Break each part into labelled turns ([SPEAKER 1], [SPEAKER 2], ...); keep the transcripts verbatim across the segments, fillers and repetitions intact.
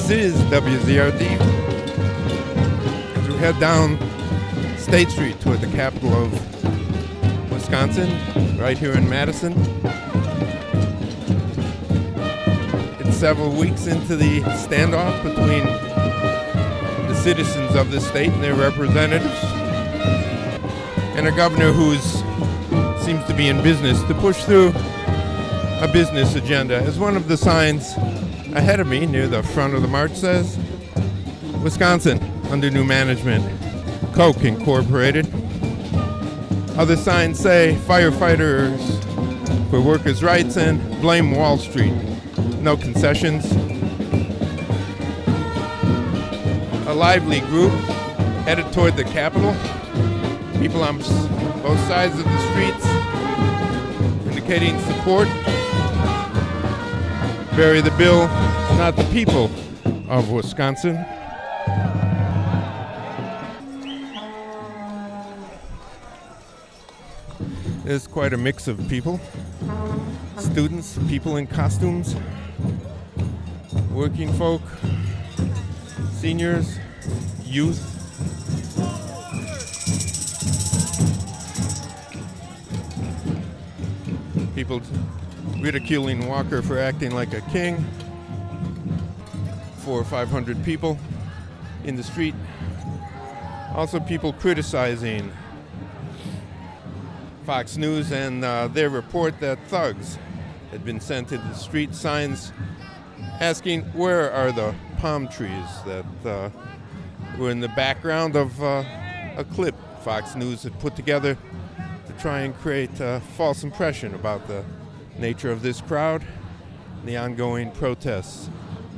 [SPEAKER 1] This is W Z R D. As we head down State Street toward the capital of Wisconsin, right here in Madison. It's several weeks into the standoff between the citizens of the state and their representatives, and a governor who seems to be in business to push through a business agenda. As one of the signs ahead of me near the front of the march says, Wisconsin under new management, Coke Incorporated. Other signs say firefighters for workers' rights and blame Wall Street. No concessions. A lively group headed toward the Capitol. People on both sides of the streets indicating support. Bury the bill, not the people of Wisconsin. There's quite a mix of people. Students, people in costumes, working folk, seniors, youth. People ridiculing Walker for acting like a king. Four or five hundred people in the street. Also people criticizing Fox News and uh, their report that thugs had been sent to the street, signs asking where are the palm trees that uh, were in the background of uh, a clip Fox News had put together to try and create a false impression about the nature of this crowd and the ongoing protests.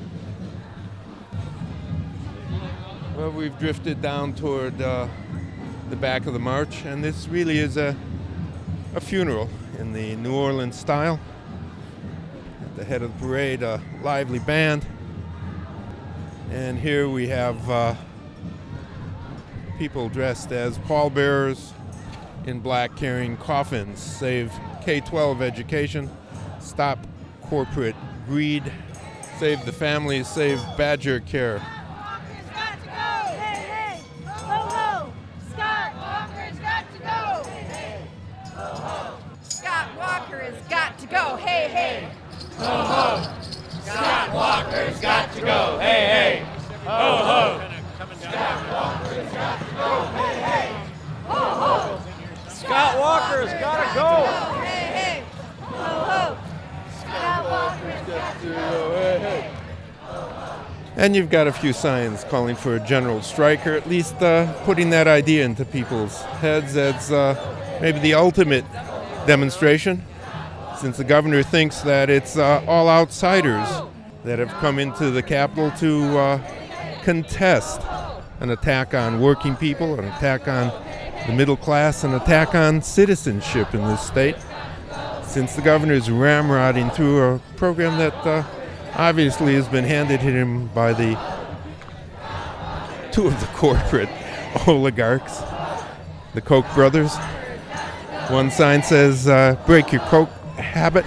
[SPEAKER 1] Well, we've drifted down toward uh, the back of the march, and this really is a, a funeral in the New Orleans style. At the head of the parade, a lively band. And here we have uh, people dressed as pallbearers in black carrying coffins. Save K twelve education, stop corporate greed, save the families, save Badger care.
[SPEAKER 2] Walker's got to go! Hey, hey! Ho, ho! Scott Walker's got to go! Hey, hey! Ho, ho! Scott Walker has got to go! Hey, hey!
[SPEAKER 3] Ho, ho! Scott Walker's got to go! Hey, hey! Ho, ho! Scott Walker's got to go! Hey, hey!
[SPEAKER 2] Ho, ho!
[SPEAKER 3] Scott Walker's got to go!
[SPEAKER 2] Hey, hey! Ho, ho! Scott Walker's got to go!
[SPEAKER 3] Hey, hey!
[SPEAKER 1] And you've got a few signs calling for a general strike, or at least uh, putting that idea into people's heads as uh, maybe the ultimate demonstration, since the governor thinks that it's uh, all outsiders that have come into the Capitol to uh, contest an attack on working people, an attack on the middle class, an attack on citizenship in this state, since the governor is ramrodding through a program that uh, obviously has been handed to him by the two of the corporate oligarchs, the Koch brothers. One sign says, uh, break your Coke habit.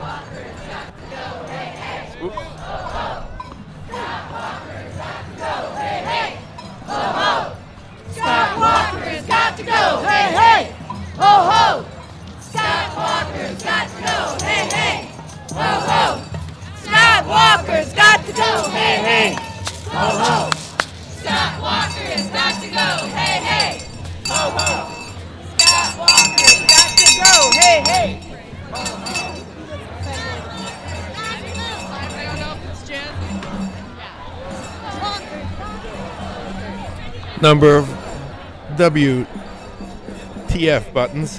[SPEAKER 1] Oops.
[SPEAKER 2] Scott Walker's got to go! Hey, hey! Ho, ho! Scott Walker's got to go! Hey, hey! Ho, ho! Scott Walker's got to go! Hey, hey! Ho, ho! Scott Walker has got to go! Hey, hey! Ho, ho! Scott Walker's got to go! Hey, hey!
[SPEAKER 1] Number of W T F buttons.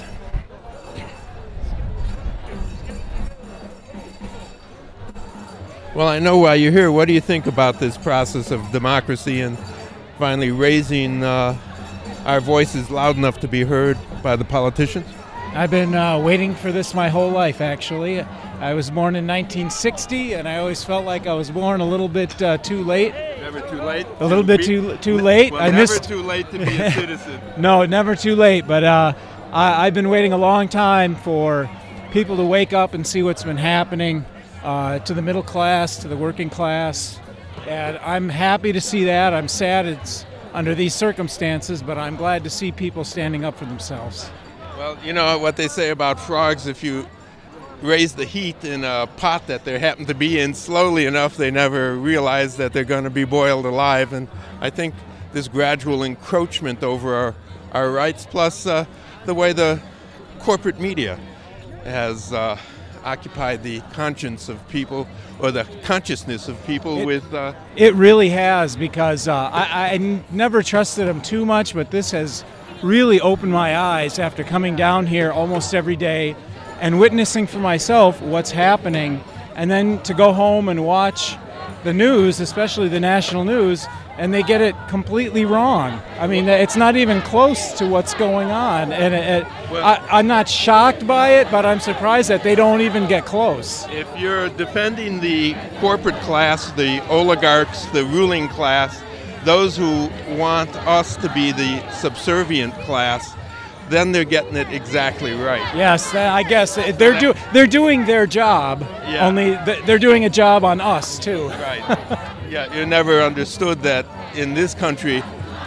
[SPEAKER 1] Well, I know why you're here. What do you think about this process of democracy and finally raising uh, our voices loud enough to be heard by the politicians?
[SPEAKER 4] I've been uh, waiting for this my whole life, actually. I was born in nineteen sixty, and I always felt like I was born a little bit uh, too late.
[SPEAKER 1] Never too late.
[SPEAKER 4] A little bit too too late.
[SPEAKER 1] Well,
[SPEAKER 4] I
[SPEAKER 1] never
[SPEAKER 4] missed.
[SPEAKER 1] too late to be a citizen.
[SPEAKER 4] No, never too late. But uh, I, I've been waiting a long time for people to wake up and see what's been happening uh, to the middle class, to the working class, And I'm happy to see that. I'm sad it's under these circumstances, but I'm glad to see people standing up for themselves.
[SPEAKER 1] Well, you know what they say about frogs, if you raise the heat in a pot that they happen to be in slowly enough, they never realize that they're going to be boiled alive. And I think this gradual encroachment over our, our rights, plus uh, the way the corporate media has uh, occupied the conscience of people, or the consciousness of people
[SPEAKER 4] It-
[SPEAKER 1] with... Uh,
[SPEAKER 4] It really has, because uh, I, I n- never trusted them too much, but this has really opened my eyes after coming down here almost every day and witnessing for myself what's happening, and then to go home and watch the news, especially the national news, and they get it completely wrong. I mean, it's not even close to what's going on, and it, it,
[SPEAKER 1] Well-
[SPEAKER 4] I, I'm not shocked by it, but I'm surprised that they don't even get close.
[SPEAKER 1] If you're defending the corporate class, the oligarchs, the ruling class, those who want us to be the subservient class, then they're getting it exactly right.
[SPEAKER 4] Yes, that- I guess they're do they're doing their job.
[SPEAKER 1] Yeah.
[SPEAKER 4] Only th- they're doing a job on us too.
[SPEAKER 1] Right. Yeah, you never understood that in this country,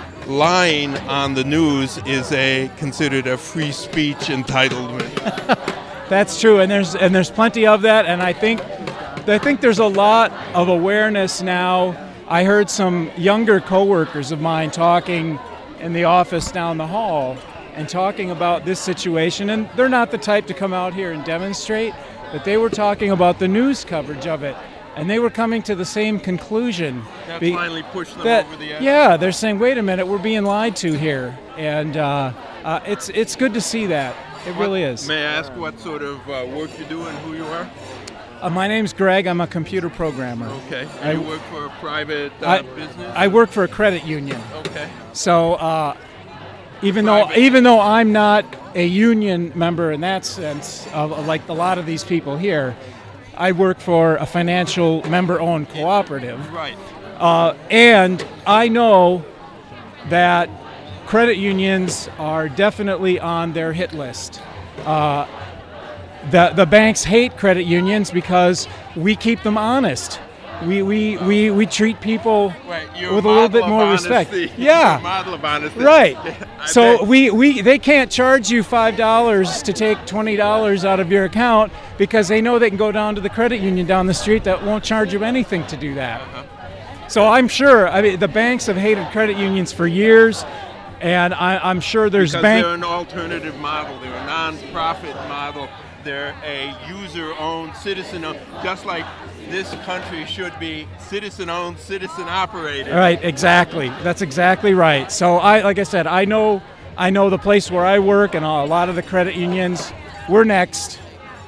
[SPEAKER 1] lying on the news is a considered a free speech entitlement.
[SPEAKER 4] That's true, and there's and there's plenty of that, and I think I think there's a lot of awareness now. I heard some younger coworkers of mine talking in the office down the hall and talking about this situation, and they're not the type to come out here and demonstrate, but they were talking about the news coverage of it, and they were coming to the same conclusion.
[SPEAKER 1] That
[SPEAKER 4] Be-
[SPEAKER 1] finally pushed them
[SPEAKER 4] that-
[SPEAKER 1] over the edge.
[SPEAKER 4] yeah, they're saying, wait a minute, we're being lied to here, and uh, uh, it's it's good to see that. It really
[SPEAKER 1] What-
[SPEAKER 4] is.
[SPEAKER 1] May I ask what sort of uh, work you do and who you are?
[SPEAKER 4] Uh, my name's Greg. I'm a computer programmer.
[SPEAKER 1] Okay.
[SPEAKER 4] I-
[SPEAKER 1] And you work for a private uh,
[SPEAKER 4] I,
[SPEAKER 1] business?
[SPEAKER 4] I work for a credit union.
[SPEAKER 1] Okay.
[SPEAKER 4] So uh, even
[SPEAKER 1] Private.
[SPEAKER 4] though even though I'm not a union member in that sense, of, like a lot of these people here, I work for a financial member-owned cooperative.
[SPEAKER 1] Right.
[SPEAKER 4] Uh, and I know that credit unions are definitely on their hit list. Uh, the, the banks hate credit unions because we keep them honest. We, we, we, we treat people
[SPEAKER 1] Right. You're
[SPEAKER 4] with a little bit
[SPEAKER 1] model
[SPEAKER 4] more
[SPEAKER 1] of
[SPEAKER 4] respect.
[SPEAKER 1] honesty.
[SPEAKER 4] Yeah.
[SPEAKER 1] You're a model of honesty.
[SPEAKER 4] Right.
[SPEAKER 1] I
[SPEAKER 4] So
[SPEAKER 1] bet.
[SPEAKER 4] we, we they can't charge you five dollars to take twenty dollars out of your account because they know they can go down to the credit union down the street that won't charge you anything to do that.
[SPEAKER 1] Uh-huh.
[SPEAKER 4] So I'm sure, I mean, the banks have hated credit unions for years, and I, I'm sure there's
[SPEAKER 1] Because
[SPEAKER 4] bank.
[SPEAKER 1] they're an alternative model. They're a non-profit model. They're a user-owned, citizen-owned, just like this country should be citizen-owned, citizen-operated.
[SPEAKER 4] Right, exactly. That's exactly right. So I, like I said, I know, I know the place where I work, and a lot of the credit unions. We're next.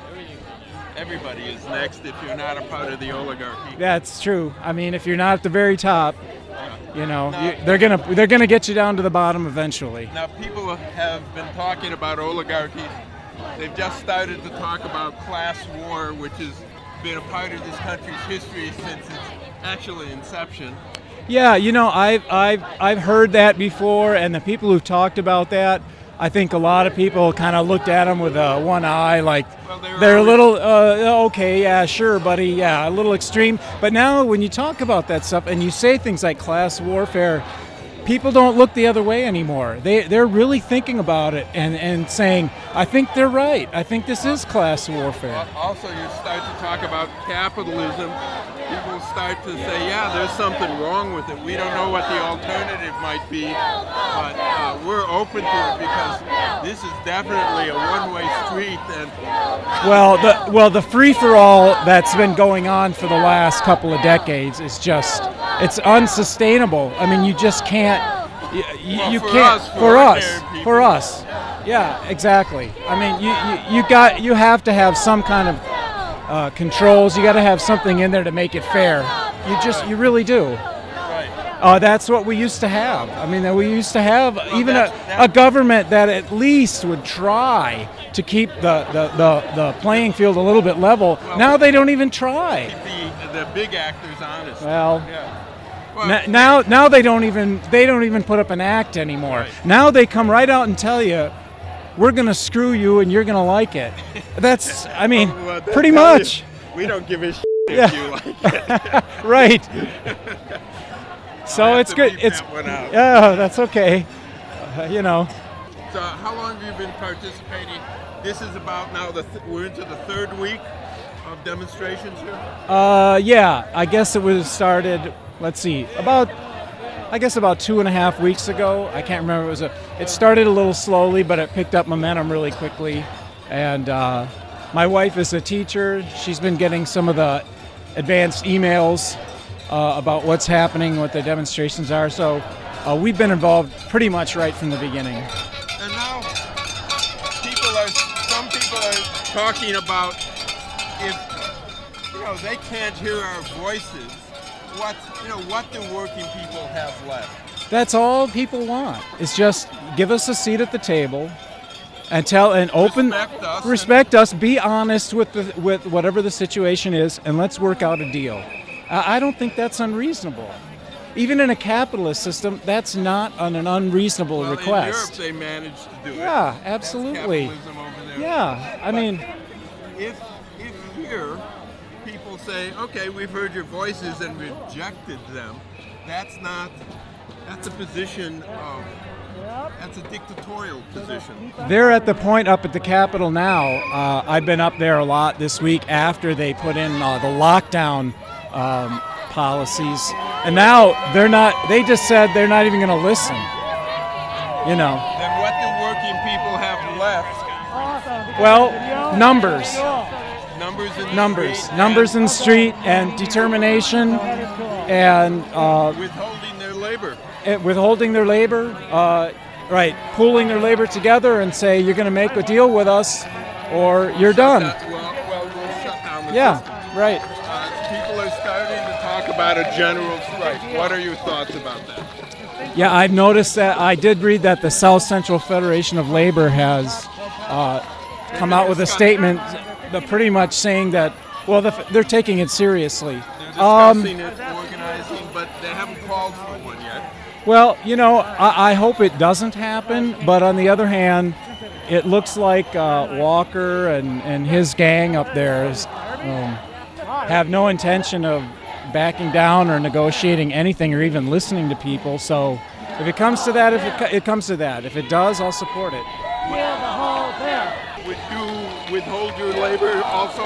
[SPEAKER 1] Everybody is next if you're not a part of the oligarchy.
[SPEAKER 4] That's true. I mean, if you're not at the very top, you know, you, they're gonna they're gonna get you down to the bottom eventually.
[SPEAKER 1] Now, people have been talking about oligarchies. They've just started to talk about class war, which has been a part of this country's history since its actual inception.
[SPEAKER 4] Yeah, you know, I've I've I've heard that before, and the people who've talked about that, I think a lot of people kind of looked at them with uh, one eye, like
[SPEAKER 1] Well, they were
[SPEAKER 4] they're a
[SPEAKER 1] always-
[SPEAKER 4] little uh, okay, yeah, sure, buddy, yeah, a little extreme. But now, when you talk about that stuff and you say things like class warfare, people don't look the other way anymore. They they're really thinking about it and and saying, I think they're right. I think this is class warfare.
[SPEAKER 1] Also, you start to talk about capitalism. People start to say, yeah, there's something wrong with it. We don't know what the alternative might be, but uh, we're open to it because this is definitely a one-way street. And
[SPEAKER 4] Well, the well the free for all that's been going on for the last couple of decades is just it's unsustainable. I mean, you just can't you, you,
[SPEAKER 1] Well,
[SPEAKER 4] you
[SPEAKER 1] for
[SPEAKER 4] can't
[SPEAKER 1] us, for
[SPEAKER 4] for us
[SPEAKER 1] ordinary people.
[SPEAKER 4] for us. Yeah, exactly. I mean, you, you you got you have to have some kind of uh, controls. You got to have something in there to make it fair. You just you really do.
[SPEAKER 1] right.
[SPEAKER 4] Uh, that's what we used to have. I mean, we used to have even a,
[SPEAKER 1] that's- that-
[SPEAKER 4] a government that at least would try to keep the, the, the, the playing field a little bit level. Now they don't even try.
[SPEAKER 1] The, the big actors honest.
[SPEAKER 4] Well,
[SPEAKER 1] yeah. Well,
[SPEAKER 4] n- now now they don't even they don't even put up an act anymore.
[SPEAKER 1] Right.
[SPEAKER 4] Now they come right out and tell you, we're gonna screw you and you're gonna like it. That's I mean,
[SPEAKER 1] well, they
[SPEAKER 4] pretty
[SPEAKER 1] tell you,
[SPEAKER 4] much.
[SPEAKER 1] we don't give a shit if
[SPEAKER 4] Yeah.
[SPEAKER 1] you like it.
[SPEAKER 4] Right. So
[SPEAKER 1] I'll have
[SPEAKER 4] it's
[SPEAKER 1] to
[SPEAKER 4] good.
[SPEAKER 1] beep
[SPEAKER 4] It's
[SPEAKER 1] that one out.
[SPEAKER 4] yeah, that's okay. Uh, you know.
[SPEAKER 1] So how long have you been participating? This is about now, the th- we're into the third week of demonstrations here?
[SPEAKER 4] Uh, yeah, I guess it was started. Let's see, about I guess about two and a half weeks ago. I can't remember. It was a. It started a little slowly, but it picked up momentum really quickly. And uh, my wife is a teacher. She's been getting some of the advanced emails uh, about what's happening, what the demonstrations are. So uh, we've been involved pretty much right from the beginning.
[SPEAKER 1] And now people are, some people are talking about if, you know, they can't hear our voices, what, you know, what do working people have left?
[SPEAKER 4] That's all people want. It's just give us a seat at the table and tell and open
[SPEAKER 1] Respect us.
[SPEAKER 4] respect us, be honest with the with whatever the situation is, and let's work out a deal. I, I don't think that's unreasonable. Even in a capitalist system, that's not an, an unreasonable
[SPEAKER 1] Well,
[SPEAKER 4] request.
[SPEAKER 1] in Europe they managed to do it.
[SPEAKER 4] Yeah,
[SPEAKER 1] That's
[SPEAKER 4] absolutely.
[SPEAKER 1] capitalism over there.
[SPEAKER 4] Yeah, I
[SPEAKER 1] But
[SPEAKER 4] mean,
[SPEAKER 1] if if here people say, okay, we've heard your voices and rejected them, that's not, that's a position of, that's a dictatorial position.
[SPEAKER 4] they're at the point up at the Capitol now. Uh, I've been up there a lot this week after they put in uh, the lockdown um, policies, and now they're not. They just said they're not even going to listen. You know.
[SPEAKER 1] Then what do working people have left?
[SPEAKER 4] Well, numbers,
[SPEAKER 1] Numbers in the
[SPEAKER 4] numbers,
[SPEAKER 1] street
[SPEAKER 4] numbers in
[SPEAKER 1] and
[SPEAKER 4] the street, and determination, and uh,
[SPEAKER 1] withholding their labor.
[SPEAKER 4] it- withholding their labor. Uh, right, pooling their labor together and say you're going to make a deal with us, or you're done.
[SPEAKER 1] That- well, well, we'll shut down the
[SPEAKER 4] Yeah,
[SPEAKER 1] system.
[SPEAKER 4] right.
[SPEAKER 1] Uh, people are starting to talk about a general strike. What are your thoughts about that?
[SPEAKER 4] Yeah, I've noticed that. I did read that the South Central Federation of Labor has uh, come out with a statement, uh, pretty much saying that, well, the, they're taking it seriously.
[SPEAKER 1] They're
[SPEAKER 4] Um,
[SPEAKER 1] discussing it, organizing, but they haven't called for one yet.
[SPEAKER 4] Well, you know, I, I hope it doesn't happen, but on the other hand, it looks like uh, Walker and, and his gang up there is, um, have no intention of backing down or negotiating anything or even listening to people. So if it comes to that, if it, co- it comes to that. If it does, I'll support it.
[SPEAKER 1] Would you withhold your labor also?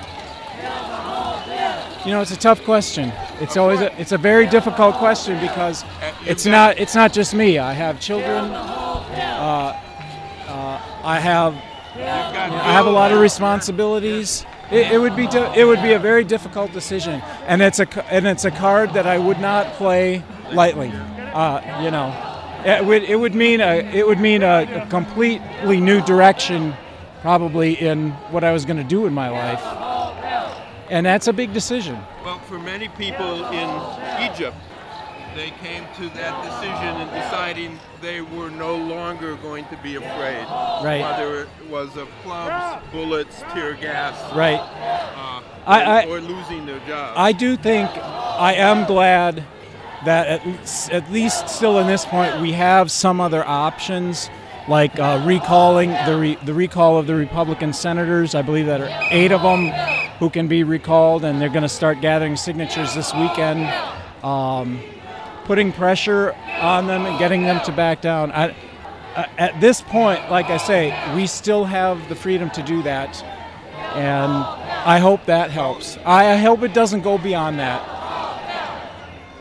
[SPEAKER 4] You know, it's a tough question. It's always a, it's a very difficult question because it's not it's not just me. I have children. Uh, uh, I have I have a lot of responsibilities. It, it would be di- it would be a very difficult decision, and it's a c- and it's a card that I would not play lightly. Uh, you know, it would it would mean a it would mean a, a completely new direction, probably in what I was going to do in my life, and that's a big decision.
[SPEAKER 1] Well, for many people in Egypt, they came to that decision in deciding they were no longer going to be afraid.
[SPEAKER 4] Right.
[SPEAKER 1] Whether it was of clubs, bullets, tear gas,
[SPEAKER 4] Right.
[SPEAKER 1] uh,
[SPEAKER 4] I-
[SPEAKER 1] or,
[SPEAKER 4] I-
[SPEAKER 1] or losing their jobs.
[SPEAKER 4] I do think I am glad that at least, at least still in this point we have some other options, like uh, recalling the re- the recall of the Republican senators. I believe that are eight of them who can be recalled, and they're going to start gathering signatures this weekend, um, putting pressure on them and getting them to back down. I, uh, at this point, like I say, we still have the freedom to do that, and I hope that helps. I, I hope it doesn't go beyond that.